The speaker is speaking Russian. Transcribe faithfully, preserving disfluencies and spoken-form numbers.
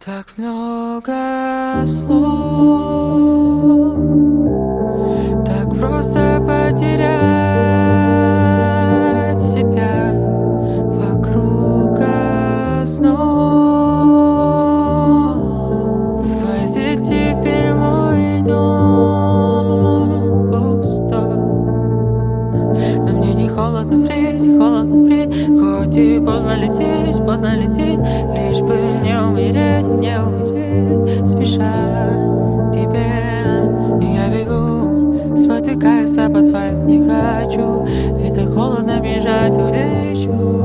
Так много слов, так просто потерять себя вокруг основ. Сквозит теперь мой дом пустой, но мне не холодно впредь, холодно впредь. Хоть и поздно лететь, поздно лететь, лишь бы не умереть, не умереть, спеша к тебе. Я бегу, спотыкаюсь об асфальт, не хочу, ведь так холодно бежать, улечу.